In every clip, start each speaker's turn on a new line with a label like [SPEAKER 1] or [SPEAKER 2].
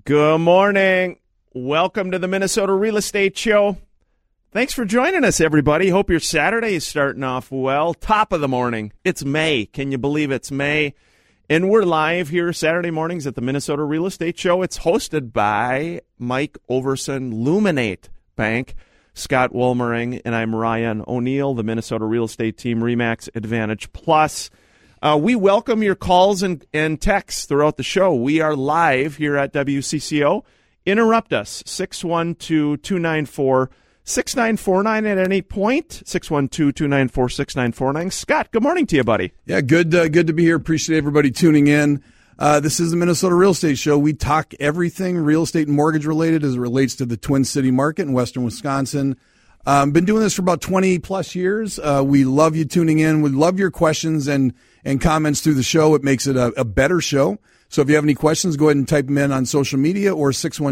[SPEAKER 1] Good morning. Welcome to the Minnesota Real Estate Show. Thanks for joining us, everybody. Hope your Saturday is starting off well. Top of the morning. It's May. Can you believe it's May? And we're live here Saturday mornings at the Minnesota Real Estate Show. It's hosted by Mike Overson, Luminate Bank, Scott Wollmering, and I'm Ryan O'Neill, the Minnesota Real Estate Team, RE/MAX Advantage Plus. We welcome your calls and texts throughout the show. We are live here at WCCO. Interrupt us, 612-294-6949 at any point, 612-294-6949. Scott, good morning to you, buddy.
[SPEAKER 2] Yeah, good to be here. Appreciate everybody tuning in. This is the Minnesota Real Estate Show. We talk everything real estate and mortgage related as it relates to the Twin City market in western Wisconsin. Been doing this for about 20 plus years. We love you tuning in. We love your questions and comments through the show. It makes it a better show. So if you have any questions, go ahead and type them in on social media, or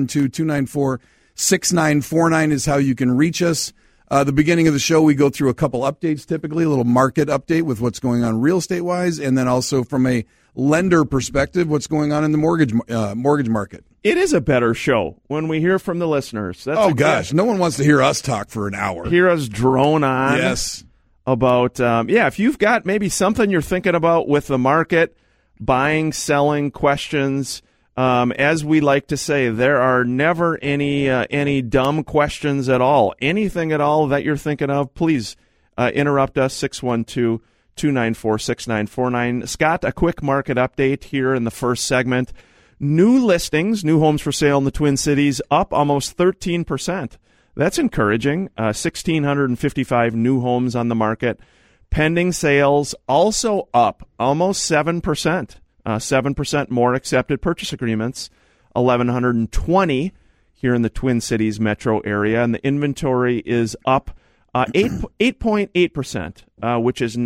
[SPEAKER 2] 612-294-6949 is how you can reach us. The beginning of the show, we go through a couple updates, typically a little market update with what's going on real estate wise, and then also from a lender perspective, what's going on in the mortgage market.
[SPEAKER 1] It is a better show when we hear from the listeners.
[SPEAKER 2] Gosh, no one wants to hear us talk for an hour.
[SPEAKER 1] Hear us drone on.
[SPEAKER 2] Yes.
[SPEAKER 1] About, if you've got maybe something you're thinking about with the market, buying, selling, questions. As we like to say, there are never any dumb questions at all. Anything at all that you're thinking of, please interrupt us, 612-294-6949. Scott, a quick market update here in the first segment. New listings, new homes for sale in the Twin Cities, up almost 13%. That's encouraging. 1,655 new homes on the market. Pending sales also up almost 7%. 7% more accepted purchase agreements. 1,120 here in the Twin Cities metro area. And the inventory is up 8.8%, which is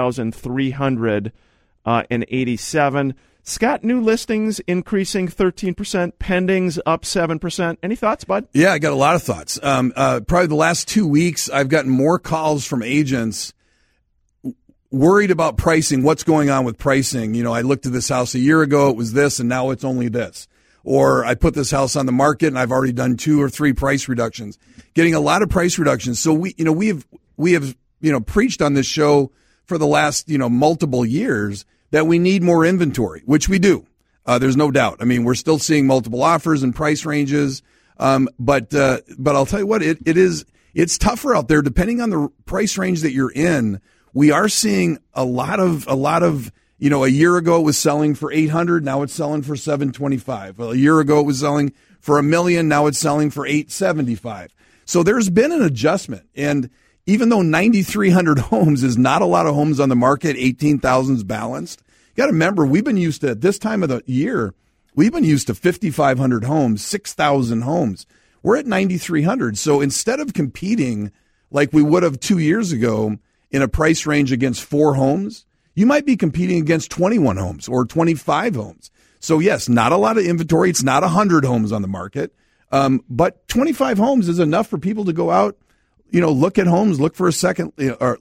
[SPEAKER 1] 9,387. Scott, new listings increasing 13%, pendings up 7%. Any thoughts, bud?
[SPEAKER 2] Yeah, I got a lot of thoughts. Probably the last 2 weeks, I've gotten more calls from agents worried about pricing, what's going on with pricing. You know, I looked at this house a year ago, it was this, and now it's only this. Or I put this house on the market, and I've already done 2 or 3 price reductions. Getting a lot of price reductions. So we have preached on this show for the last, multiple years that we need more inventory, which we do. There's no doubt. I mean, we're still seeing multiple offers and price ranges. But I'll tell you what, it's tougher out there depending on the price range that you're in. We are seeing a lot of, a year ago it was selling for $800. Now it's selling for $725. Well, a year ago it was selling for $1 million. Now it's selling for $875. So there's been an adjustment. And even though 9,300 homes is not a lot of homes on the market, 18,000 is balanced. You got to remember, we've been used to, at this time of the year, we've been used to 5,500 homes, 6,000 homes. We're at 9,300. So instead of competing like we would have 2 years ago in a price range against 4 homes, you might be competing against 21 homes or 25 homes. So yes, not a lot of inventory. It's not 100 homes on the market. But 25 homes is enough for people to go out, look at homes, look for a second look.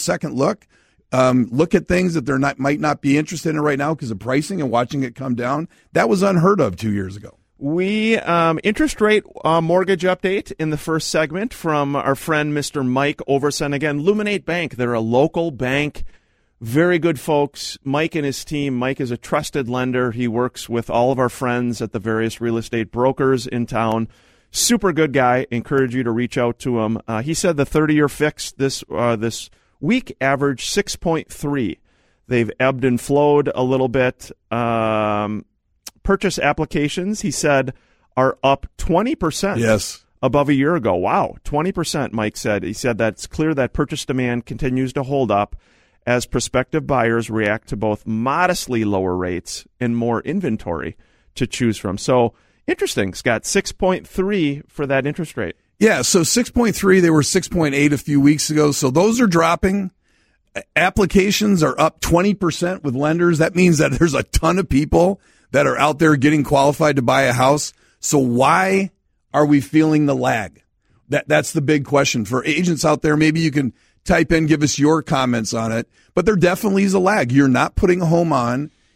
[SPEAKER 2] Look at things that might not be interested in right now because of pricing and watching it come down. That was unheard of 2 years ago.
[SPEAKER 1] We interest rate mortgage update in the first segment from our friend Mr. Mike Overson. Again, Luminate Bank. They're a local bank. Very good folks. Mike and his team. Mike is a trusted lender. He works with all of our friends at the various real estate brokers in town. Super good guy. Encourage you to reach out to him. He said the 30-year fix this week averaged 6.3. They've ebbed and flowed a little bit. Purchase applications, he said, are up 20%.
[SPEAKER 2] Yes.
[SPEAKER 1] Above a year ago. Wow, 20%, Mike said. He said that it's clear that purchase demand continues to hold up as prospective buyers react to both modestly lower rates and more inventory to choose from. So, interesting, Scott, 6.3 for that interest rate.
[SPEAKER 2] Yeah, so 6.3, they were 6.8 a few weeks ago. So those are dropping. Applications are up 20% with lenders. That means that there's a ton of people that are out there getting qualified to buy a house. So why are we feeling the lag? That's the big question for agents out there. Maybe you can type in, give us your comments on it. But there definitely is a lag. You're not putting a home on.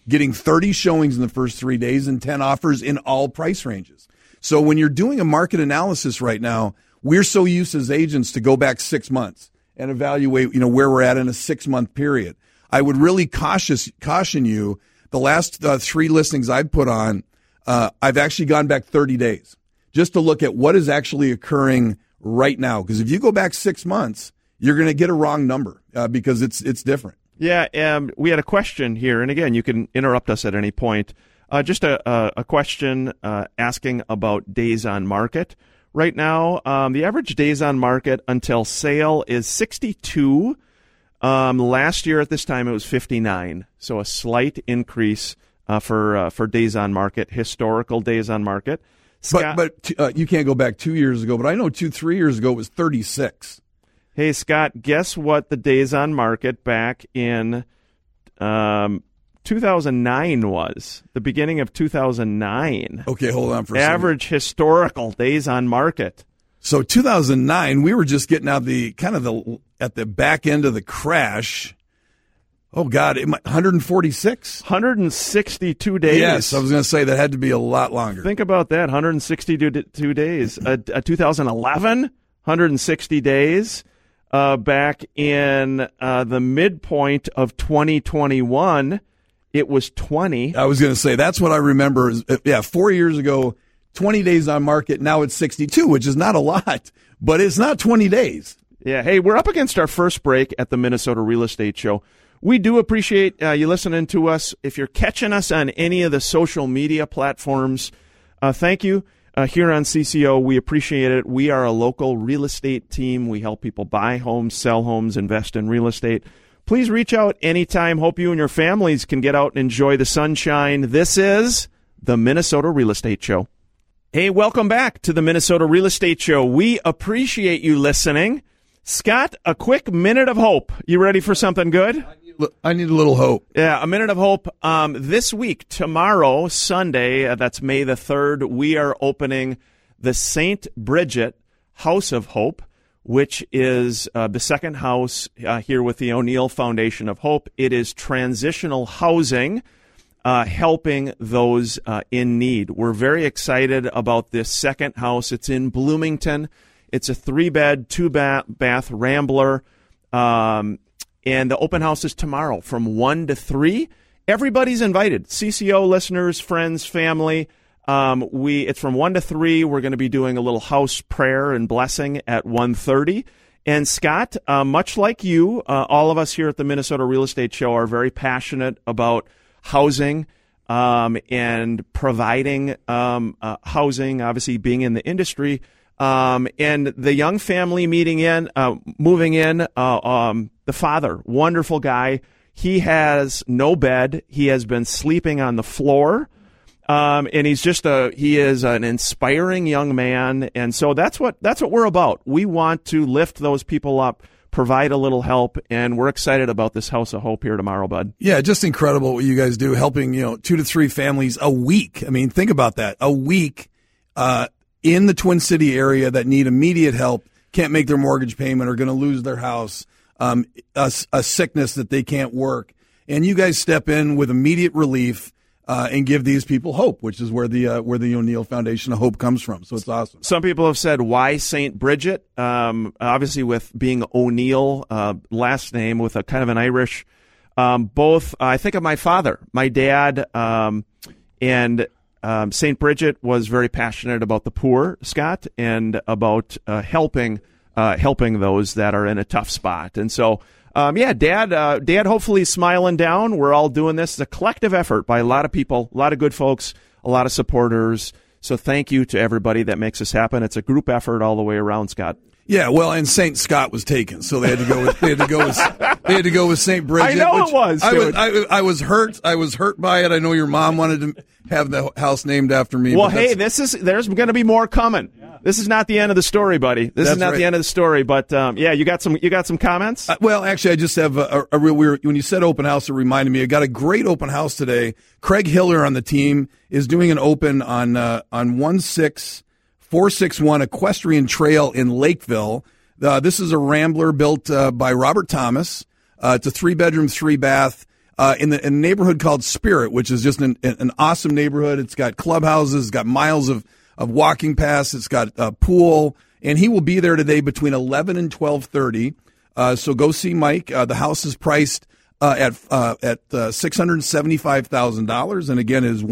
[SPEAKER 2] getting 30 showings in the first 3 days and 10 offers in all price ranges. So when you're doing a market analysis right now, we're so used as agents to go back 6 months and evaluate, where we're at in a 6-month period. I would really caution you. The last 3 listings I've put on, I've actually gone back 30 days just to look at what is actually occurring right now. Because if you go back 6 months, you're going to get a wrong number because it's different.
[SPEAKER 1] Yeah, we had a question here, and again, you can interrupt us at any point. Just a question asking about days on market. Right now, the average days on market until sale is 62. Last year at this time, it was 59. So a slight increase for days on market, historical days on market. Scott,
[SPEAKER 2] but you can't go back 2 years ago, but I know 3 years ago it was 36.
[SPEAKER 1] Hey, Scott, guess what the days on market back in 2009 was? The beginning of 2009.
[SPEAKER 2] Okay, hold on for a second.
[SPEAKER 1] Average historical days on market.
[SPEAKER 2] So 2009, we were just getting out at the back end of the crash. Oh, God, 146?
[SPEAKER 1] 162 days.
[SPEAKER 2] Yes, I was going to say that had to be a lot longer.
[SPEAKER 1] Think about that, 162 days. 2011, 160 days. Back in the midpoint of 2021, it was 20.
[SPEAKER 2] I was going to say, that's what I remember. 4 years ago, 20 days on market. Now it's 62, which is not a lot, but it's not 20 days.
[SPEAKER 1] Yeah. Hey, we're up against our first break at the Minnesota Real Estate Show. We do appreciate you listening to us. If you're catching us on any of the social media platforms, thank you. Here on CCO, we appreciate it. We are a local real estate team. We help people buy homes, sell homes, invest in real estate. Please reach out anytime. Hope you and your families can get out and enjoy the sunshine. This is the Minnesota Real Estate Show. Hey, welcome back to the Minnesota Real Estate Show. We appreciate you listening. Scott, a quick minute of hope. You ready for something good?
[SPEAKER 2] I need a little hope.
[SPEAKER 1] Yeah, a minute of hope. This week, tomorrow, Sunday, that's May the 3rd, we are opening the St. Bridget House of Hope, which is the second house here with the O'Neill Foundation of Hope. It is transitional housing, helping those in need. We're very excited about this second house. It's in Bloomington. It's a 3-bed, 2-bath Rambler. And the open house is tomorrow from 1 to 3. Everybody's invited. CCO listeners, friends, family. It's from 1 to 3. We're going to be doing a little house prayer and blessing at 1:30. And Scott, much like you, all of us here at the Minnesota Real Estate Show are very passionate about housing and providing housing, obviously being in the industry. And the young family moving in, the father, wonderful guy. He has no bed. He has been sleeping on the floor. And he is an inspiring young man. And so that's what we're about. We want to lift those people up, provide a little help, and we're excited about this House of Hope here tomorrow, bud.
[SPEAKER 2] Yeah, just incredible what you guys do, helping, 2 to 3 families a week. I mean, think about that. A week, in the Twin City area that need immediate help, can't make their mortgage payment, are going to lose their house, a sickness that they can't work. And you guys step in with immediate relief and give these people hope, which is where the O'Neill Foundation of Hope comes from. So it's awesome.
[SPEAKER 1] Some people have said, why St. Bridget? Obviously, with being O'Neill, last name with a kind of an Irish, I think of my father, my dad, and St. Bridget was very passionate about the poor, Scott, and about helping those that are in a tough spot. And so, Dad hopefully smiling down. We're all doing this. It's a collective effort by a lot of people, a lot of good folks, a lot of supporters. So thank you to everybody that makes this happen. It's a group effort all the way around, Scott.
[SPEAKER 2] Yeah, well, and St. Scott was taken, so they had to go with St. Bridget.
[SPEAKER 1] I know it was.
[SPEAKER 2] I was hurt. I was hurt by it. I know your mom wanted to have the house named after me.
[SPEAKER 1] Well, hey, there's going to be more coming. Yeah. This is not the end of the story, buddy. This is not the end of the story. But you got some comments.
[SPEAKER 2] Well, actually, I just have a real weird. When you said open house, it reminded me. I got a great open house today. Craig Hiller on the team is doing an open on 16461 Equestrian Trail in Lakeville. This is a Rambler built by Robert Thomas. It's a 3-bedroom, 3-bath. in a neighborhood called Spirit, which is just an awesome neighborhood. It's got clubhouses, it's got miles of walking paths, it's got a pool, and he will be there today between 11 and 12:30. So go see Mike. The house is priced at $675,000, and again, it is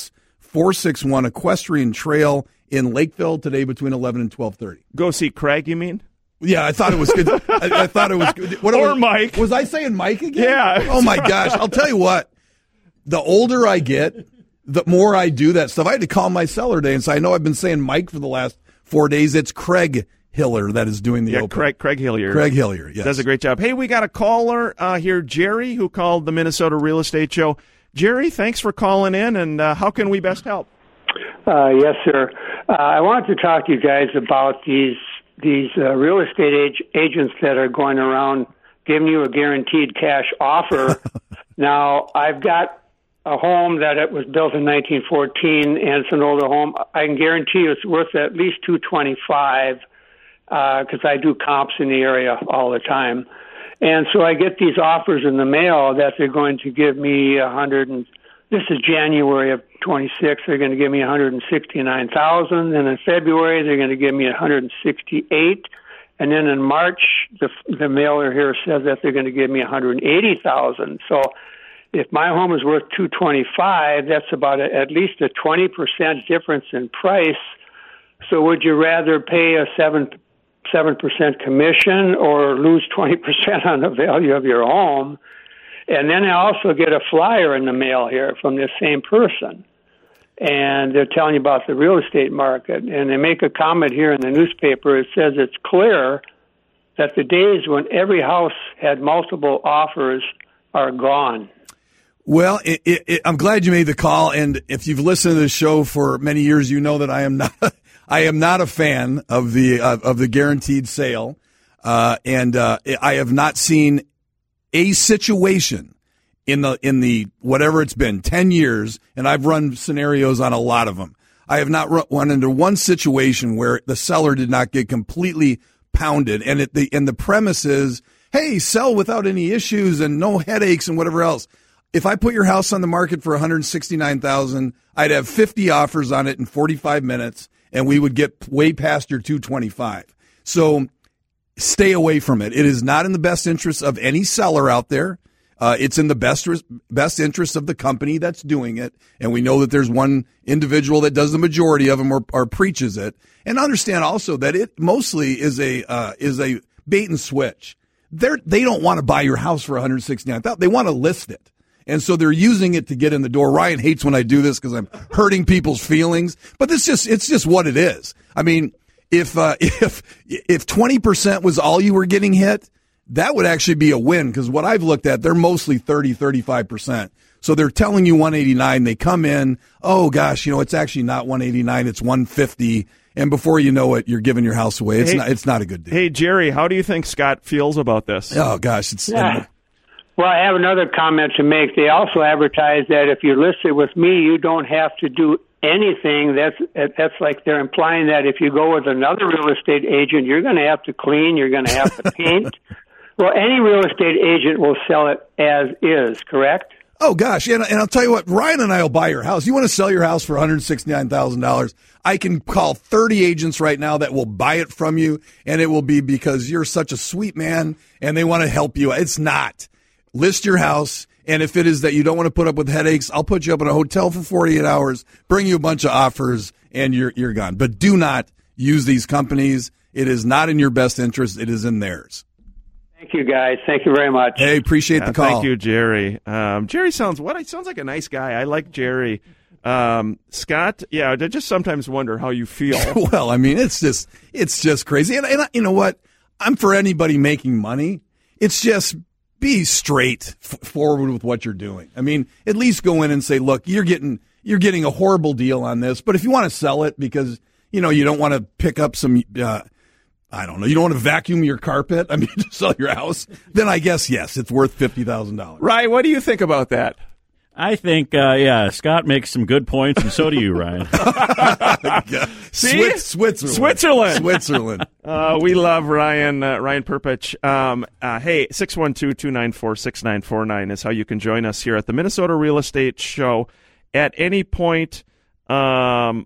[SPEAKER 2] 16461 Equestrian Trail in Lakeville today between 11 and 12:30.
[SPEAKER 1] Go see Craig, you mean?
[SPEAKER 2] Yeah, I thought it was good. I thought it was good.
[SPEAKER 1] Mike.
[SPEAKER 2] Was I saying Mike again?
[SPEAKER 1] Yeah.
[SPEAKER 2] Oh, my gosh. I'll tell you what. The older I get, the more I do that stuff. I had to call my seller today and say, I know I've been saying Mike for the last 4 days. It's Craig Hiller that is doing the open.
[SPEAKER 1] Craig Hillier.
[SPEAKER 2] Craig Hillier, yes.
[SPEAKER 1] Does a great job. Hey, we got a caller here, Jerry, who called the Minnesota Real Estate Show. Jerry, thanks for calling in, and how can we best help?
[SPEAKER 3] Yes, sir. I wanted to talk to you guys about these real estate agents that are going around giving you a guaranteed cash offer. Now, I've got a home that it was built in 1914, and it's an older home. I can guarantee you it's worth at least $225 because I do comps in the area all the time. And so I get these offers in the mail that they're going to give me this is January of 26. They're going to give me $169,000, and in February they're going to give me $168,000, and then in March the mailer here says that they're going to give me $180,000. So if my home is worth $225,000, that's about at least a 20% difference in price. So would you rather pay a 7% commission or lose 20% on the value of your home? And then I also get a flyer in the mail here from this same person. And they're telling you about the real estate market. And they make a comment here in the newspaper. It says it's clear that the days when every house had multiple offers are gone.
[SPEAKER 2] Well, I'm glad you made the call. And if you've listened to the show for many years, you know that I am not a fan of the guaranteed sale. And I have not seen a situation in the whatever it's been 10 years, and I've run scenarios on a lot of them. I have not run into one situation where the seller did not get completely pounded, and the premise is, hey, sell without any issues and no headaches and whatever else. If I put your house on the market for $169,000, I'd have 50 offers on it in 45 minutes, and we would get way past your $225,000. So stay away from it. It is not in the best interest of any seller out there. It's in the best interest of the company that's doing it. And we know that there's one individual that does the majority of them or preaches it. And understand also that it mostly is a bait and switch. They don't want to buy your house for $169,000. They want to list it. And so they're using it to get in the door. Ryan hates when I do this because I'm hurting people's feelings, but it's just what it is. I mean, if 20% was all you were getting hit, that would actually be a win, because what I've looked at, they're mostly 30-35%. So they're telling you 189. They come in, oh gosh, it's actually not 189, it's 150, and before you know it, you're giving your house away. It's not a good deal.
[SPEAKER 1] Hey Jerry, how do you think Scott feels about this?
[SPEAKER 2] Oh gosh,
[SPEAKER 3] Well, I have another comment to make. They also advertise that if you're listed with me, you don't have to do anything. That's like they're implying that if you go with another real estate agent, you're going to have to clean, you're going to have to paint. Well, any real estate agent will sell it as is, correct?
[SPEAKER 2] Oh, gosh. And I'll tell you what, Ryan and I will buy your house. You want to sell your house for $169,000? I can call 30 agents right now that will buy it from you, and it will be because you're such a sweet man and they want to help you. It's not. List your house, and if it is that you don't want to put up with headaches, I'll put you up in a hotel for 48 hours, bring you a bunch of offers, and you're gone. But do not use these companies. It is not in your best interest. It is in theirs.
[SPEAKER 3] Thank you, guys. Thank you very much.
[SPEAKER 2] Hey, appreciate the call.
[SPEAKER 1] Thank you, Jerry. Jerry sounds like a nice guy. I like Jerry. Scott, I just sometimes wonder how you feel.
[SPEAKER 2] Well, I mean, it's just crazy. And you know what? I'm for anybody making money. It's just be straight forward with what you're doing. I mean, at least go in and say, look, you're getting a horrible deal on this, but if you want to sell it because, you don't want to pick up some, I don't know, you don't want to vacuum your carpet, to sell your house, then I guess, yes, it's worth $50,000.
[SPEAKER 1] Right. What do you think about that?
[SPEAKER 4] I think, Scott makes some good points, and so do you, Ryan.
[SPEAKER 1] See?
[SPEAKER 2] Switzerland.
[SPEAKER 1] We love Ryan Perpich. Hey, 612-294-6949 is how you can join us here at the Minnesota Real Estate Show. At any point, had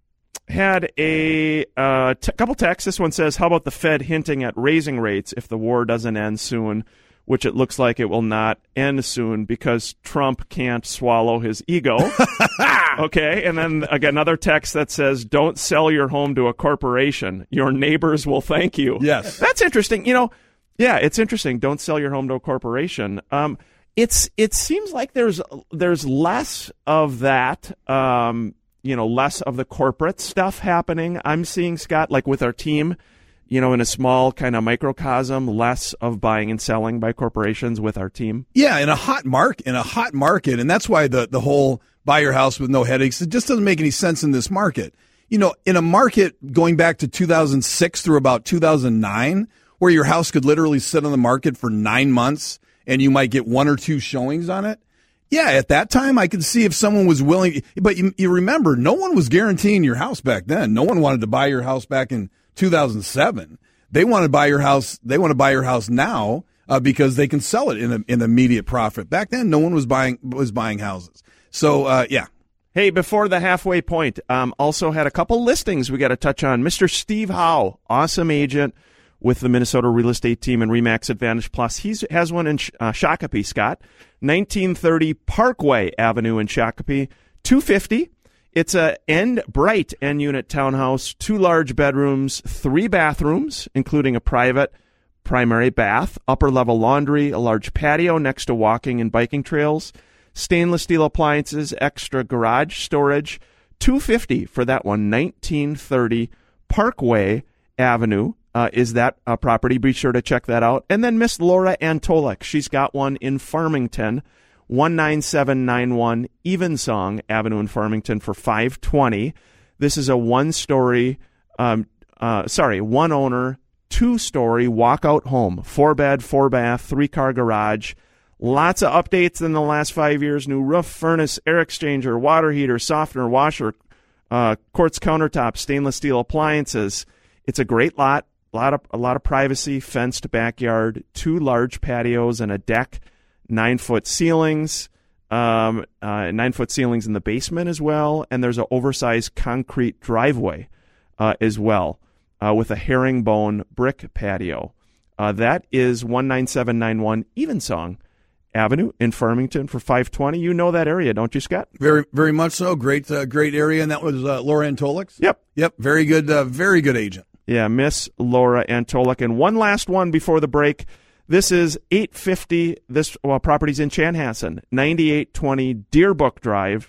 [SPEAKER 1] a couple texts. This one says, how about the Fed hinting at raising rates if the war doesn't end soon, which it looks like it will not end soon because Trump can't swallow his ego. Okay, and then again, another text that says, don't sell your home to a corporation. Your neighbors will thank you.
[SPEAKER 2] Yes.
[SPEAKER 1] That's interesting. Yeah, it's interesting. Don't sell your home to a corporation. It seems like there's less of that, less of the corporate stuff happening. I'm seeing, Scott, like with our team, in a small kind of microcosm, less of buying and selling by corporations with our team.
[SPEAKER 2] Yeah, in a hot market, and that's why the whole buy your house with no headaches, it just doesn't make any sense in this market. In a market going back to 2006 through about 2009, where your house could literally sit on the market for 9 months and you might get 1 or 2 showings on it. Yeah, at that time, I could see if someone was willing. But you remember, no one was guaranteeing your house back then. No one wanted to buy your house back in 2007. They want to buy your house. They want to buy your house now because they can sell it in immediate profit. Back then, no one was buying houses. So yeah.
[SPEAKER 1] Hey, before the halfway point, also had a couple listings we got to touch on. Mr. Steve Howe, awesome agent with the Minnesota real estate team and RE/MAX Advantage Plus. He has one in Shakopee, Scott, 1930 Parkway Avenue in Shakopee, $250. It's a bright end unit townhouse, 2 large bedrooms, 3 bathrooms, including a private primary bath, upper level laundry, a large patio next to walking and biking trails, stainless steel appliances, extra garage storage, $250 for that one. 1930 Parkway Avenue is that property. Be sure to check that out. And then Miss Laura Antolik, she's got one in Farmington, 19791 Evensong Avenue in Farmington for $520. This is a one owner, 2-story walkout home, 4-bed, 4-bath, 3-car garage. Lots of updates in the last 5 years. New roof, furnace, air exchanger, water heater, softener, washer, quartz countertop, stainless steel appliances. It's a great lot. A lot of privacy, fenced backyard, 2 large patios and a deck, 9-foot ceilings, 9-foot ceilings in the basement as well, and there's an oversized concrete driveway as well with a herringbone brick patio. That is 19791 Evensong Avenue in Farmington for $520. You know that area, don't you, Scott?
[SPEAKER 2] Very, very much so. Great area, and that was Laura Antolik.
[SPEAKER 1] Yep.
[SPEAKER 2] Very good agent.
[SPEAKER 1] Yeah, Miss Laura Antolik. And one last one before the break. This is 850. This property's in Chanhassen, 9820 Deerbrook Drive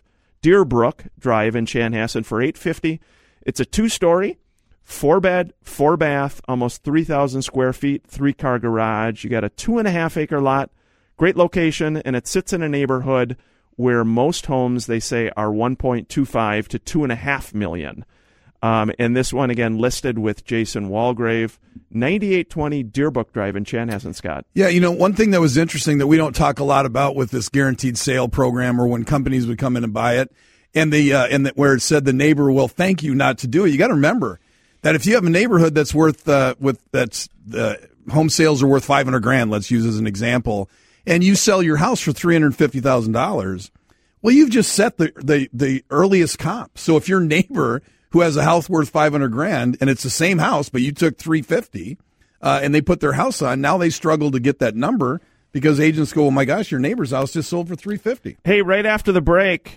[SPEAKER 1] in Chanhassen for $850. It's a 2-story, 4-bed, 4-bath, almost 3,000 square feet, 3-car garage. You got a 2.5-acre lot. Great location, and it sits in a neighborhood where most homes, they say, are $1.25 to $2.5 million. And this one, again, listed with Jason Walgrave, 9820 Deerbrook Drive in Chanhassen, Scott.
[SPEAKER 2] Yeah, one thing that was interesting that we don't talk a lot about with this guaranteed sale program, or when companies would come in and buy it, and where it said the neighbor will thank you not to do it. You got to remember that if you have a neighborhood that's worth home sales are worth $500,000, let's use as an example, and you sell your house for $350,000, well, you've just set the earliest comp. So if your neighbor who has a house worth $500,000 and it's the same house, but you took $350,000 and they put their house on, now they struggle to get that number because agents go, "Oh my gosh, your neighbor's house just sold for $350,000."
[SPEAKER 1] Hey, right after the break,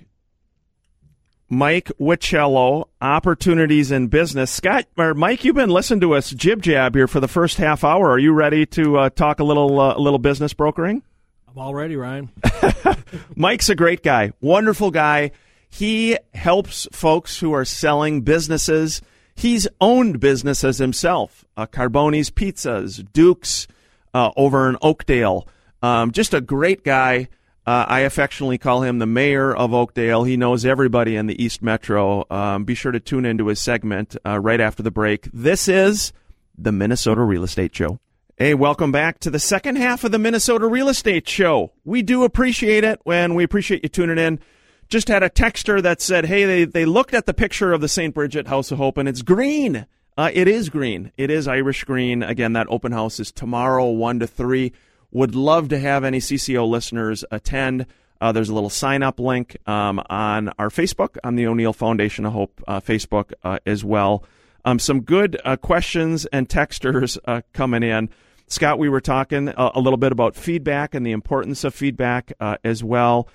[SPEAKER 1] Mike Wichello, Opportunities in Business. Scott, or Mike, you've been listening to us jib-jab here for the first half hour. Are you ready to talk a little business brokering?
[SPEAKER 5] I'm all ready, Ryan.
[SPEAKER 1] Mike's a great guy, wonderful guy. He helps folks who are selling businesses. He's owned businesses himself, Carboni's Pizzas, Duke's over in Oakdale. Just a great guy. I affectionately call him the mayor of Oakdale. He knows everybody in the East Metro. Be sure to tune into his segment right after the break. This is the Minnesota Real Estate Show. Hey, welcome back to the second half of the Minnesota Real Estate Show. We do appreciate it, and we appreciate you tuning in. Just had a texter that said, hey, they looked at the picture of the St. Bridget House of Hope, and it's green. It is green. It is Irish green. Again, that open house is tomorrow, 1 to 3. Would love to have any CCO listeners attend. There's a little sign-up link on our Facebook, on the O'Neill Foundation of Hope Facebook as well. Some good questions and texters coming in. Scott, we were talking a little bit about feedback and the importance of feedback as well.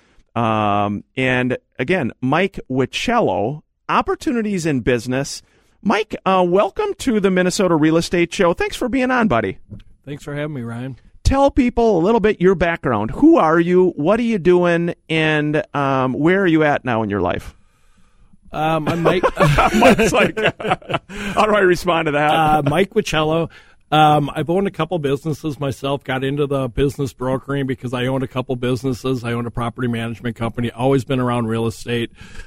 [SPEAKER 1] And again, Mike Wichello, Opportunities in Business. Mike, welcome to the Minnesota Real Estate Show. Thanks for being on, buddy.
[SPEAKER 5] Thanks for having me, Ryan.
[SPEAKER 1] Tell people a little bit your background. Who are you? What are you doing? And where are you at now in your life?
[SPEAKER 5] I'm Mike.
[SPEAKER 1] Mike's like, how do I respond to that?
[SPEAKER 5] Mike Wichello. I've owned a couple businesses myself, got into the business brokering because I owned a couple businesses. I owned a property management company, always been around real estate.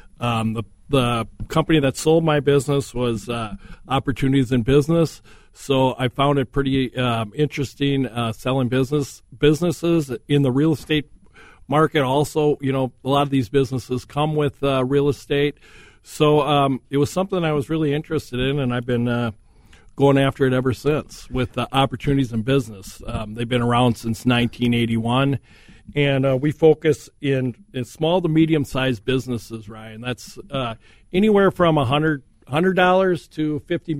[SPEAKER 5] The company that sold my business was Opportunities in Business. So I found it pretty interesting selling businesses in the real estate market. Also, you know, a lot of these businesses come with real estate. So it was something I was really interested in, and I've been going after it ever since with Opportunities in Business. They've been around since 1981, and we focus in small to medium-sized businesses, Ryan. That's anywhere from $100 to $50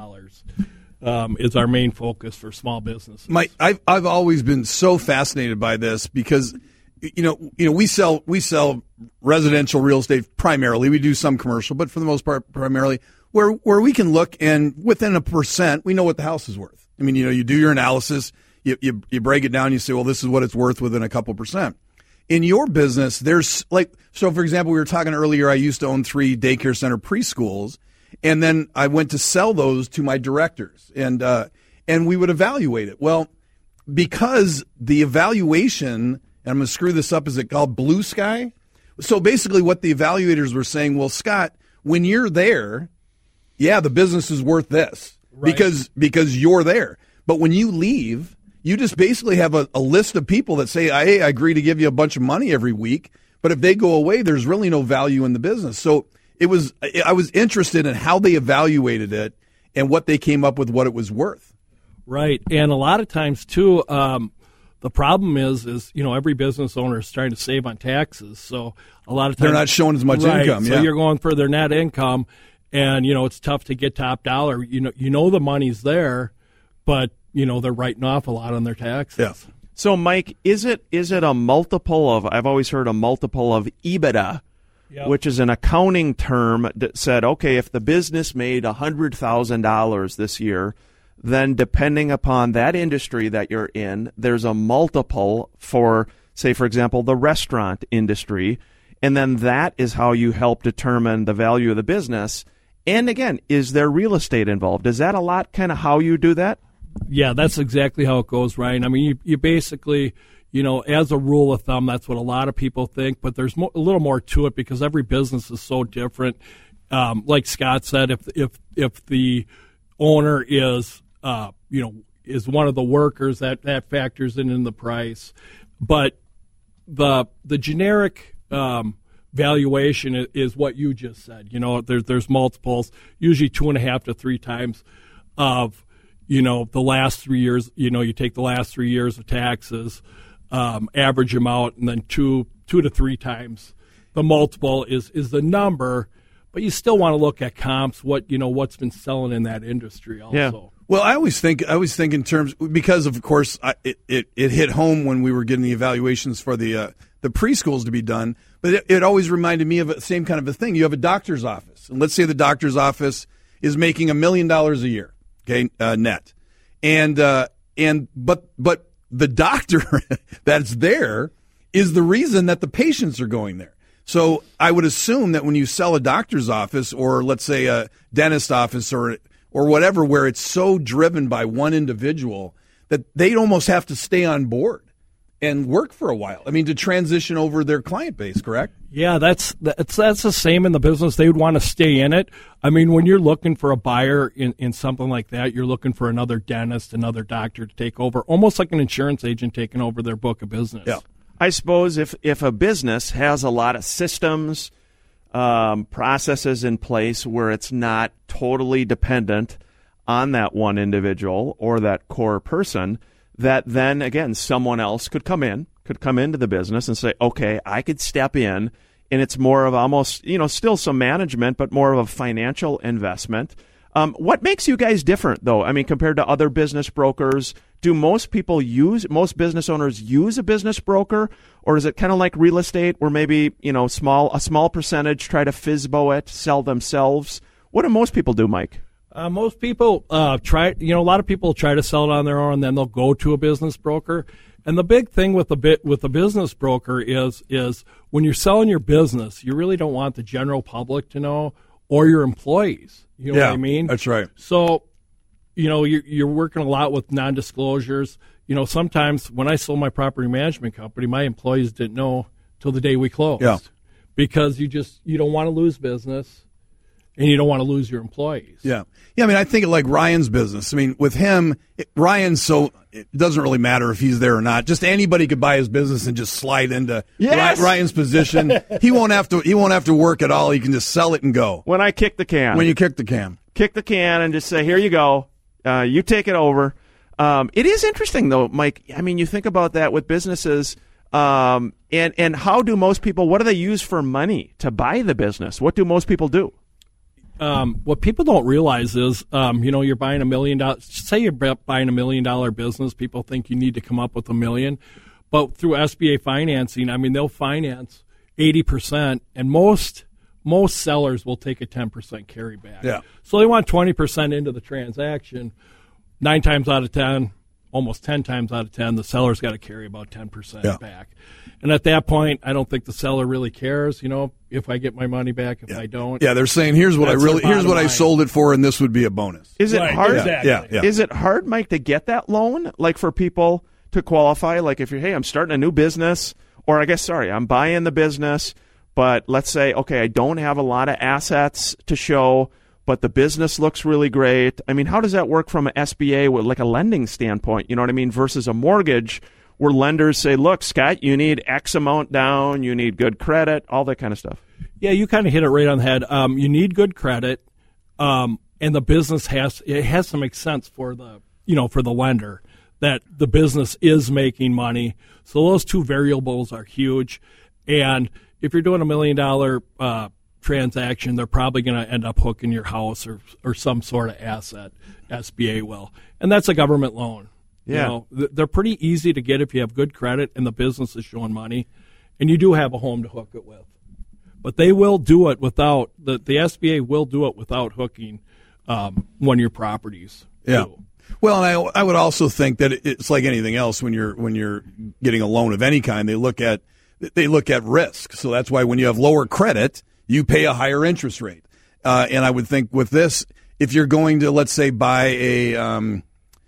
[SPEAKER 5] million is our main focus for small businesses.
[SPEAKER 2] Mike, I've always been so fascinated by this because you know we sell residential real estate primarily. We do some commercial, but for the most part, primarily. Where we can look and within 1%, we know what the house is worth. I mean, you know, you do your analysis, you break it down, you say, well, this is what it's worth within a couple percent. In your business, there's so for example, we were talking earlier, I used to own 3 daycare center preschools, and then I went to sell those to my directors, and we would evaluate it. Well, because the evaluation, and I'm going to screw this up, is it called Blue Sky? So basically what the evaluators were saying, well, Scott, when you're there, yeah, the business is worth this, right, because you're there. But when you leave, you just basically have a list of people that say, hey, I agree to give you a bunch of money every week, but if they go away, there's really no value in the business. So I was interested in how they evaluated it and what they came up with, what it was worth.
[SPEAKER 5] Right, and a lot of times too, the problem is you know, every business owner is trying to save on taxes, so a lot of times
[SPEAKER 2] they're not showing as much income.
[SPEAKER 5] So you're going for their net income. And, you know, it's tough to get top dollar. You know the money's there, but, you know, they're writing off a lot on their taxes.
[SPEAKER 2] Yeah.
[SPEAKER 1] So, Mike, is it a multiple of, I've always heard a multiple of EBITDA, yep, which is an accounting term that said, okay, if the business made $100,000 this year, then depending upon that industry that you're in, there's a multiple for, say, for example, the restaurant industry. And then that is how you help determine the value of the business. And again, is there real estate involved? Is that a lot kind of how you do that?
[SPEAKER 5] Yeah, that's exactly how it goes, Ryan. I mean, you basically, you know, as a rule of thumb, that's what a lot of people think, but there's a little more to it because every business is so different. Like Scott said, if the owner is, you know, is one of the workers, that factors in the price. But the generic valuation is what you just said. You know, there's multiples, usually 2.5 to 3 times of, you know, the last 3 years. You know, you take the last 3 years of taxes, average them out, and then 2 to 3 times the multiple is the number. But you still want to look at comps, what's been selling in that industry also.
[SPEAKER 1] Yeah.
[SPEAKER 2] Well, I always think in terms, because of course it hit home when we were getting the evaluations for the preschools to be done, but it always reminded me of the same kind of a thing. You have a doctor's office, and let's say the doctor's office is making $1 million a year, okay, net, but the doctor that's there is the reason that the patients are going there. So I would assume that when you sell a doctor's office, or let's say a dentist office, or whatever, where it's so driven by one individual that they'd almost have to stay on board. and work for a while. I mean, to transition over their client base, correct?
[SPEAKER 5] Yeah, that's the same in the business. They would want to stay in it. I mean, when you're looking for a buyer in something like that, you're looking for another dentist, another doctor to take over, almost like an insurance agent taking over their book of business.
[SPEAKER 2] Yeah.
[SPEAKER 1] I suppose if a business has a lot of systems, processes in place where it's not totally dependent on that one individual or that core person, that then, again, someone else could come into the business and say, okay, I could step in, and it's more of almost, still some management, but more of a financial investment. What makes you guys different, though? I mean, compared to other business brokers, do most business owners use a business broker, or is it kind of like real estate where maybe, a small percentage try to FSBO it, sell themselves? What do most people do, Mike?
[SPEAKER 5] Most people try. A lot of people try to sell it on their own, and then they'll go to a business broker. And the big thing with the business broker is when you're selling your business, you really don't want the general public to know or your employees. You know what I mean?
[SPEAKER 2] That's right.
[SPEAKER 5] So, you're working a lot with non-disclosures. Sometimes when I sold my property management company, my employees didn't know till the day we closed.
[SPEAKER 2] Yeah.
[SPEAKER 5] Because you don't want to lose business. And you don't want to lose your employees.
[SPEAKER 2] Yeah. I mean, I think of like Ryan's business. I mean, with him, Ryan's it doesn't really matter if he's there or not. Just anybody could buy his business and just slide into Ryan's position. He won't have to work at all. He can just sell it and go.
[SPEAKER 1] When I kick the can.
[SPEAKER 2] When you kick the can.
[SPEAKER 1] Kick the can and just say, here you go. You take it over. It is interesting, though, Mike. I mean, you think about that with businesses. And how do most people, what do they use for money to buy the business? What do most people do?
[SPEAKER 5] What people don't realize is, you're buying $1 million. Say you're buying $1 million business. People think you need to come up with $1 million, but through SBA financing, I mean, they'll finance 80%, and most sellers will take a 10% carryback.
[SPEAKER 2] Yeah.
[SPEAKER 5] So they want 20% into the transaction. 9 times out of 10, almost 10 times out of 10, the seller's got to carry about 10% back. And at that point, I don't think the seller really cares, if I get my money back, if I don't.
[SPEAKER 2] Yeah, they're saying, here's what I sold it for, and this would be a bonus.
[SPEAKER 1] Is it hard?
[SPEAKER 5] Exactly.
[SPEAKER 2] Yeah.
[SPEAKER 1] Is it hard, Mike, to get that loan? Like for people to qualify, like if I'm starting a new business, or I'm buying the business, but let's say, okay, I don't have a lot of assets to show, but the business looks really great. I mean, how does that work from an SBA with like a lending standpoint? You know what I mean? Versus a mortgage where lenders say, look, Scott, you need X amount down, you need good credit, all that kind of stuff.
[SPEAKER 5] Yeah, you kind of hit it right on the head. You need good credit, and the business has to make sense for the lender that the business is making money. So those two variables are huge. And if you're doing $1 million transaction, they're probably going to end up hooking your house or some sort of asset. SBA will, and that's a government loan.
[SPEAKER 1] Yeah,
[SPEAKER 5] they're pretty easy to get if you have good credit and the business is showing money, and you do have a home to hook it with. But they will do it without the SBA will do it without hooking one of your properties.
[SPEAKER 2] Yeah.
[SPEAKER 5] too.
[SPEAKER 2] Well, and I would also think that it's like anything else when you're getting a loan of any kind. They look at risk. So that's why when you have lower credit, you pay a higher interest rate. And I would think with this, if you're going to, let's say, buy a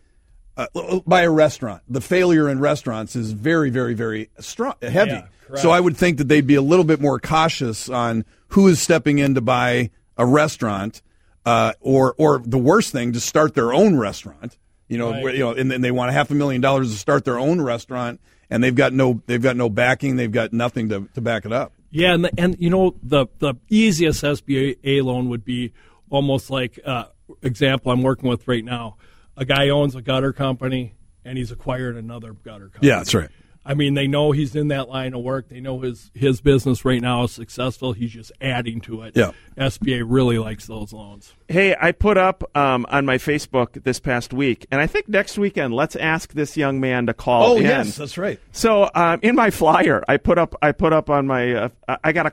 [SPEAKER 2] restaurant, the failure in restaurants is very, very, very heavy.
[SPEAKER 5] Yeah,
[SPEAKER 2] so I would think that they'd be a little bit more cautious on who is stepping in to buy a restaurant, or the worst thing, to start their own restaurant. And then they want $500,000 to start their own restaurant, and they've got no backing, they've got nothing to back it up.
[SPEAKER 5] Yeah, and the easiest SBA loan would be almost like example I'm working with right now. A guy owns a gutter company, and he's acquired another gutter company.
[SPEAKER 2] Yeah, that's right.
[SPEAKER 5] I mean, they know he's in that line of work. They know his business right now is successful. He's just adding to it.
[SPEAKER 2] Yeah.
[SPEAKER 5] SBA really likes those loans.
[SPEAKER 1] Hey, I put up on my Facebook this past week, and I think next weekend, let's ask this young man to call in.
[SPEAKER 2] Oh, yes, that's right.
[SPEAKER 1] So in my flyer, I put up on my I got a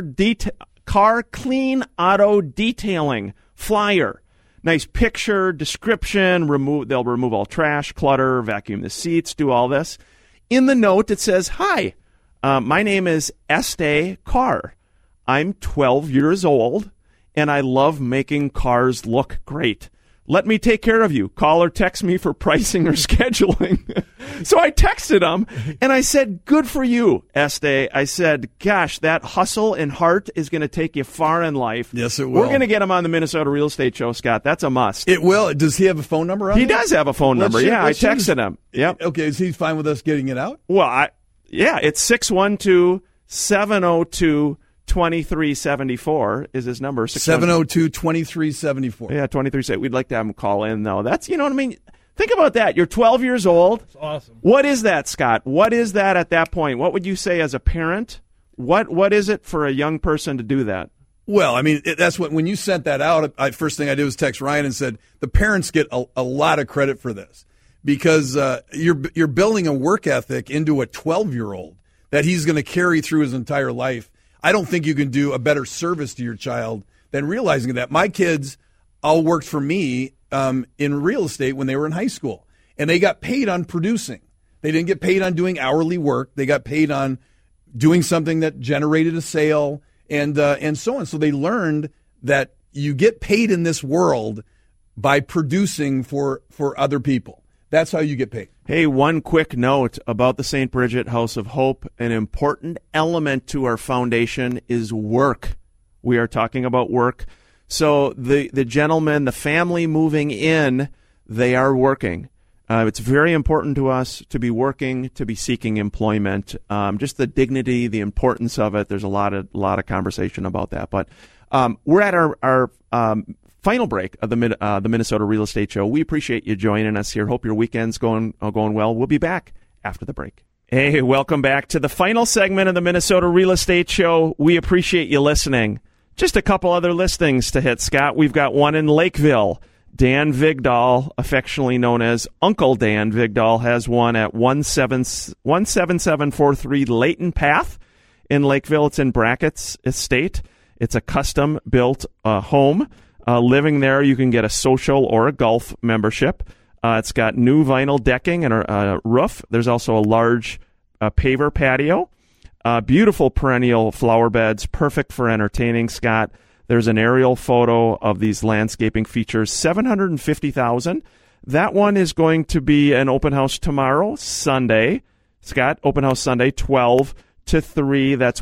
[SPEAKER 1] car clean auto detailing flyer. Nice picture, description. They'll remove all trash, clutter, vacuum the seats, do all this. In the note, it says, "Hi, my name is Este Carr. I'm 12 years old, and I love making cars look great. let me take care of you. Call or text me for pricing or scheduling. So I texted him, and I said, good for you, Este. I said, gosh, that hustle and heart is going to take you far in life.
[SPEAKER 2] Yes, it will.
[SPEAKER 1] We're going to get him on the Minnesota Real Estate Show, Scott. That's a must.
[SPEAKER 2] It will. Does he have a phone number on it?
[SPEAKER 1] He does have a phone number. Yeah, I texted him. Yep.
[SPEAKER 2] Okay, is he fine with us getting it out?
[SPEAKER 1] Well, it's 612-702-2374 is his number.
[SPEAKER 2] 702-2374.
[SPEAKER 1] Yeah, 23. We'd like to have him call in, though. That's, you know what I mean? Think about that. You're 12 years old.
[SPEAKER 5] That's awesome.
[SPEAKER 1] What is that, Scott? What is that at that point? What would you say as a parent? What is it for a young person to do that?
[SPEAKER 2] Well, I mean, that's when you sent that out, first thing I did was text Ryan and said, the parents get a lot of credit for this because you're building a work ethic into a 12-year-old that he's going to carry through his entire life. I don't think you can do a better service to your child than realizing that. My kids all worked for me in real estate when they were in high school, and they got paid on producing. They didn't get paid on doing hourly work. They got paid on doing something that generated a sale and so on. So they learned that you get paid in this world by producing for other people. That's how you get paid.
[SPEAKER 1] Hey, one quick note about the St. Bridget House of Hope. An important element to our foundation is work. We are talking about work. So the gentleman, the family moving in, they are working. It's very important to us to be working, to be seeking employment. Just the dignity, the importance of it. There's a lot of conversation about that. But we're at our final break of the Minnesota Real Estate Show. We appreciate you joining us here. Hope your weekend's going well. We'll be back after the break. Hey, welcome back to the final segment of the Minnesota Real Estate Show. We appreciate you listening. Just a couple other listings to hit, Scott. We've got one in Lakeville. Dan Vigdahl, affectionately known as Uncle Dan Vigdahl, has one at 17743 Layton Path in Lakeville. It's in Brackett's Estate. It's a custom-built home. Living there, you can get a social or a golf membership. It's got new vinyl decking and a roof. There's also a large paver patio. Beautiful perennial flower beds, perfect for entertaining, Scott. There's an aerial photo of these landscaping features, $750,000. That one is going to be an open house tomorrow, Sunday. Scott, open house Sunday, 12 to 3. That's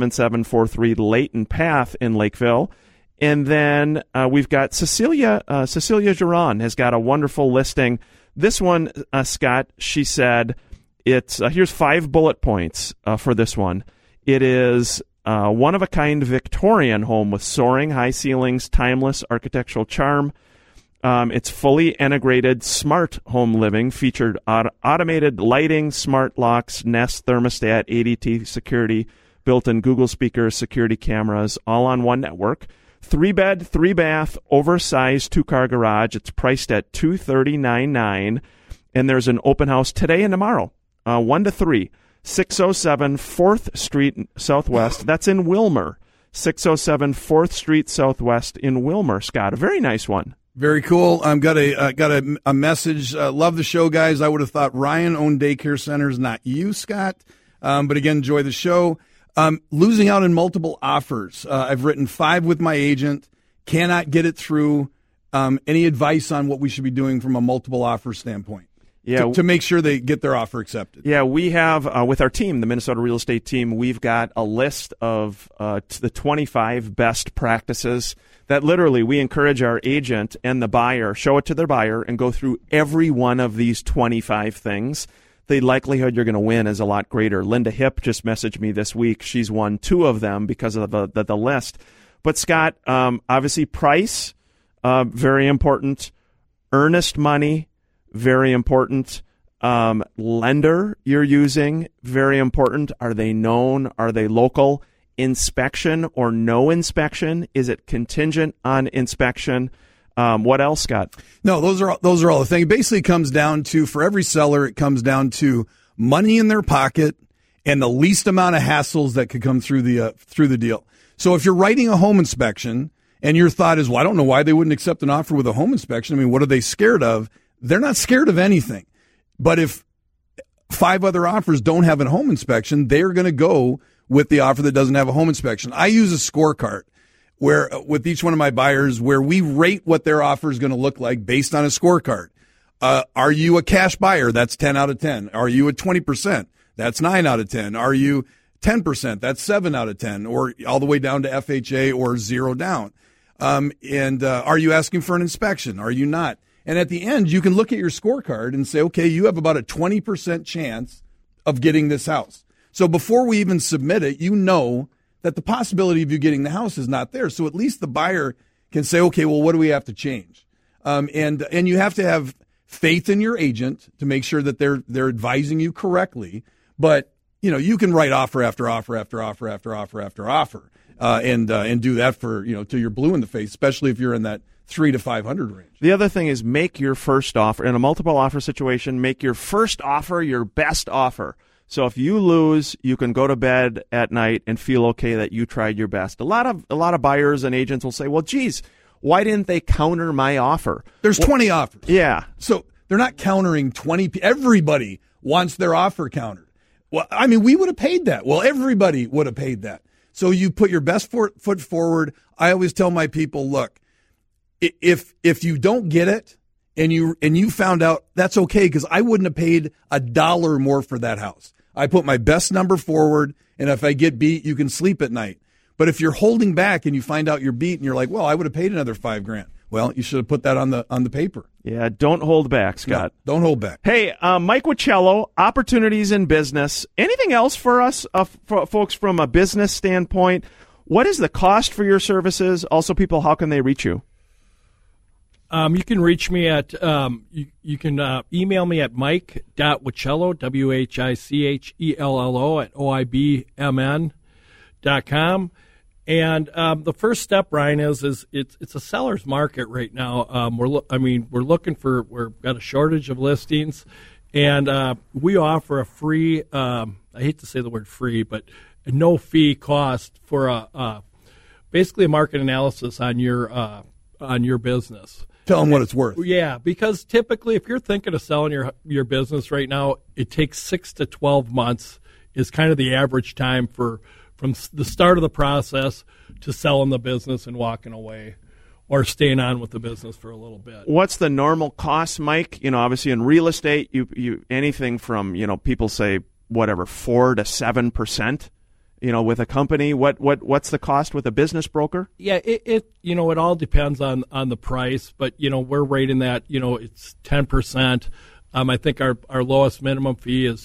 [SPEAKER 1] 17743 Layton Path in Lakeville. And then we've got Cecilia Giron has got a wonderful listing. This one, Scott, she said, it's here's 5 bullet points for this one. It is one-of-a-kind Victorian home with soaring high ceilings, timeless architectural charm. It's fully integrated smart home living, featured automated lighting, smart locks, Nest thermostat, ADT security, built-in Google speakers, security cameras, all on one network. 3-bed, 3-bath, oversized 2-car garage. It's priced at $239,900, and there's an open house today and tomorrow, 1 to 3. 607 4th Street Southwest. That's in Wilmer. 607 4th Street Southwest in Wilmer, Scott. A very nice one.
[SPEAKER 2] Very cool. Got a message. Love the show, guys. I would have thought Ryan owned daycare centers, not you, Scott. But again, enjoy the show. Losing out in multiple offers. I've written 5 with my agent. Cannot get it through. Any advice on what we should be doing from a multiple offer standpoint? Yeah, to make sure they get their offer accepted.
[SPEAKER 1] Yeah, we have, with our team, the Minnesota Real Estate team, we've got a list of the 25 best practices that literally we encourage our agent and the buyer, show it to their buyer, and go through every one of these 25 things. The likelihood you're going to win is a lot greater. Linda Hipp just messaged me this week. She's won 2 of them because of the list. But, Scott, obviously price, very important. Earnest money, very important. Lender you're using, very important. Are they known? Are they local? Inspection or no inspection? Is it contingent on inspection? What else, Scott?
[SPEAKER 2] No, those are all the things. It basically comes down to, for every seller, it comes down to money in their pocket and the least amount of hassles that could come through the deal. So if you're writing a home inspection and your thought is, well, I don't know why they wouldn't accept an offer with a home inspection. I mean, what are they scared of? They're not scared of anything. But if 5 other offers don't have a home inspection, they're going to go with the offer that doesn't have a home inspection. I use a scorecard. where with each one of my buyers, where we rate what their offer is going to look like based on a scorecard. Are you a cash buyer? That's 10 out of 10. Are you at 20%? That's 9 out of 10. Are you 10%? That's 7 out of 10, or all the way down to FHA or 0 down. Are you asking for an inspection? Are you not? And at the end, you can look at your scorecard and say, okay, you have about a 20% chance of getting this house. So before we even submit it, you know that the possibility of you getting the house is not there. So at least the buyer can say, okay, well, what do we have to change? And you have to have faith in your agent to make sure that they're advising you correctly. But, you know, you can write offer after offer after offer after offer after offer, and do that for, you know, till you're blue in the face, especially if you're in that 300 to 500 range.
[SPEAKER 1] The other thing is make your first offer in a multiple offer situation. Make your first offer your best offer. So if you lose, you can go to bed at night and feel okay that you tried your best. A lot of buyers and agents will say, "Well, geez, why didn't they counter my offer?"
[SPEAKER 2] There's 20 offers.
[SPEAKER 1] Yeah.
[SPEAKER 2] So they're not countering 20. Everybody wants their offer countered. Well, I mean, we would have paid that. Well, everybody would have paid that. So you put your best foot forward. I always tell my people, look, if you don't get it and you found out, that's okay, because I wouldn't have paid $1 more for that house. I put my best number forward, and if I get beat, you can sleep at night. But if you're holding back and you find out you're beat and you're like, well, I would have paid another $5,000. Well, you should have put that on the paper.
[SPEAKER 1] Yeah, don't hold back, Scott.
[SPEAKER 2] No, don't hold back.
[SPEAKER 1] Hey, Mike Wichello, Opportunities in Business. Anything else for us, for folks, from a business standpoint? What is the cost for your services? Also, people, how can they reach you?
[SPEAKER 5] You can reach me at you can email me at mike.wichello, WHICHELLO at OIBMN.com. And the first step, Ryan, is it's a seller's market right now. We've got a shortage of listings, and we offer a free. I hate to say the word free, but a no fee cost for basically a market analysis on your business.
[SPEAKER 2] Tell them what it's worth.
[SPEAKER 5] Yeah, because typically, if you're thinking of selling your business right now, it takes 6 to 12 months is kind of the average time from the start of the process to selling the business and walking away, or staying on with the business for a little bit.
[SPEAKER 1] What's the normal cost, Mike? You know, obviously in real estate, you anything from, you know, people say whatever 4 to 7%. You know, with a company, what's the cost with a business broker?
[SPEAKER 5] Yeah, it all depends on the price, but you know, we're rating that, you know, it's 10%. I think our lowest minimum fee is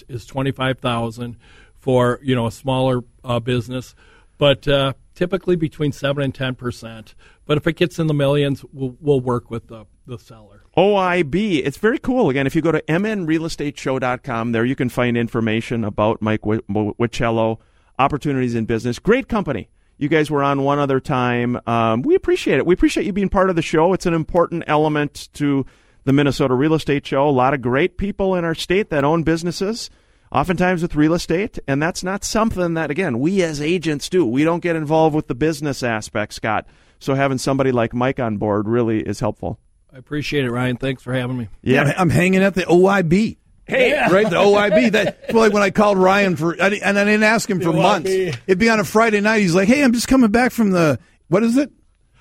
[SPEAKER 5] $25,000 for, you know, a smaller business, but typically between 7 and 10%. But if it gets in the millions, we'll work with the seller.
[SPEAKER 1] OIB, it's very cool. Again, if you go to mnrealestateshow.com, there you can find information about Mike Wichello, Opportunities in Business. Great company. You guys were on one other time. We appreciate it. We appreciate you being part of the show. It's an important element to the Minnesota Real Estate Show. A lot of great people in our state that own businesses, oftentimes with real estate, and that's not something that, again, we as agents do. We don't get involved with the business aspect, Scott. So having somebody like Mike on board really is helpful.
[SPEAKER 5] I appreciate it, Ryan. Thanks for having me.
[SPEAKER 2] Yeah, I'm hanging at the OIB.
[SPEAKER 1] Hey,
[SPEAKER 2] right, the OIB. That's like when I called Ryan and I didn't ask him for months. It'd be on a Friday night. He's like, "Hey, I'm just coming back from what is it?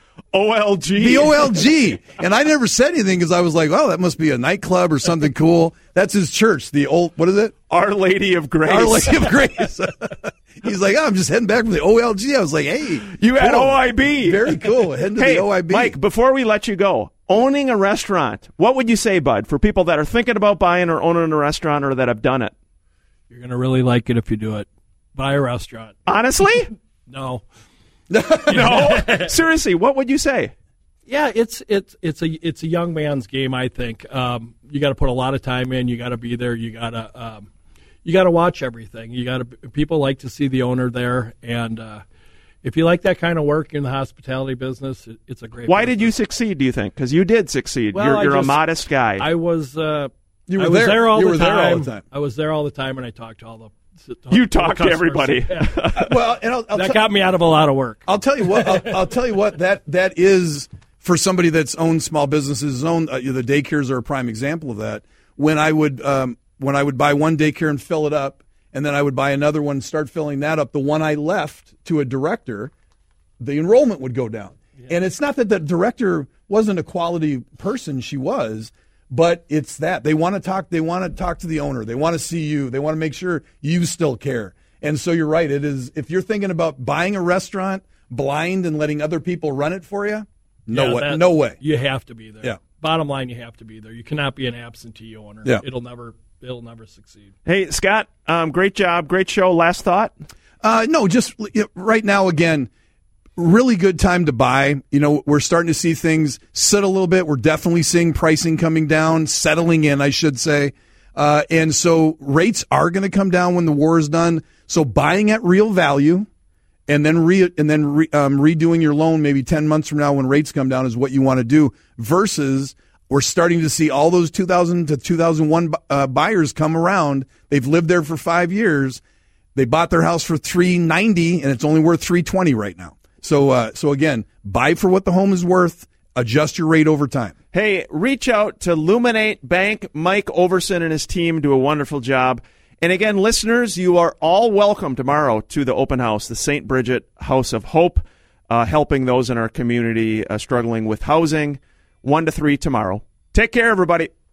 [SPEAKER 1] OLG.
[SPEAKER 2] The OLG." And I never said anything because I was like, "Oh, that must be a nightclub or something cool." That's his church. The old, what is it?
[SPEAKER 1] Our Lady of Grace.
[SPEAKER 2] Our Lady of Grace. He's like, "Oh, I'm just heading back from the OLG." I was like, "Hey,
[SPEAKER 1] you had OIB.
[SPEAKER 2] Very cool. Heading to the OIB."
[SPEAKER 1] Mike, before we let you go, owning a restaurant, what would you say, bud, for people that are thinking about buying or owning a restaurant or that have done it?
[SPEAKER 5] You're going to really like it if you do it. Buy a restaurant.
[SPEAKER 1] Honestly?
[SPEAKER 5] No.
[SPEAKER 1] No? Seriously, what would you say?
[SPEAKER 5] Yeah, it's a young man's game, I think. You got to put a lot of time in. You got to be there. You got to watch everything. People like to see the owner there, and if you like that kind of work in the hospitality business, it's a great.
[SPEAKER 1] Why
[SPEAKER 5] business.
[SPEAKER 1] did you succeed, do you think? Because you did succeed.
[SPEAKER 5] Well,
[SPEAKER 1] you're a modest guy.
[SPEAKER 5] I was.
[SPEAKER 2] You were
[SPEAKER 5] I was there all
[SPEAKER 2] You
[SPEAKER 5] the
[SPEAKER 2] were
[SPEAKER 5] time.
[SPEAKER 2] there all the time.
[SPEAKER 5] I was there all the time, and I talked to all the.
[SPEAKER 1] You talked to everybody.
[SPEAKER 5] Yeah.
[SPEAKER 2] Well, and
[SPEAKER 5] that got me out of a lot of work.
[SPEAKER 2] I'll tell you what. I'll tell you what. That is for somebody that's owned small businesses. The daycares are a prime example of that. When I would buy one daycare and fill it up, and then I would buy another one and start filling that up. The one I left to a director, the enrollment would go down. Yeah. And it's not that the director wasn't a quality person, she was, but it's that they want to talk to the owner. They want to see you. They want to make sure you still care. And so you're right. It is, if you're thinking about buying a restaurant blind and letting other people run it for you, no way.
[SPEAKER 5] You have to be there.
[SPEAKER 2] Yeah.
[SPEAKER 5] Bottom line, you have to be there. You cannot be an absentee owner.
[SPEAKER 2] Yeah.
[SPEAKER 5] It'll never succeed.
[SPEAKER 1] Hey, Scott, great job. Great show. Last thought?
[SPEAKER 2] No, just right now, again, really good time to buy. We're starting to see things sit a little bit. We're definitely seeing pricing coming down, settling in, I should say. And so rates are going to come down when the war is done. So buying at real value and then redoing your loan maybe 10 months from now when rates come down is what you want to do, versus we're starting to see all those 2000 to 2001 buyers come around. They've lived there for 5 years. They bought their house for $390 and it's only worth $320 right now. So again, buy for what the home is worth. Adjust your rate over time. Hey,
[SPEAKER 1] reach out to Luminate Bank. Mike Overson and his team do a wonderful job. And again, listeners, you are all welcome tomorrow to the open house, the St. Bridget House of Hope, helping those in our community struggling with housing. 1 to 3 tomorrow. Take care, everybody.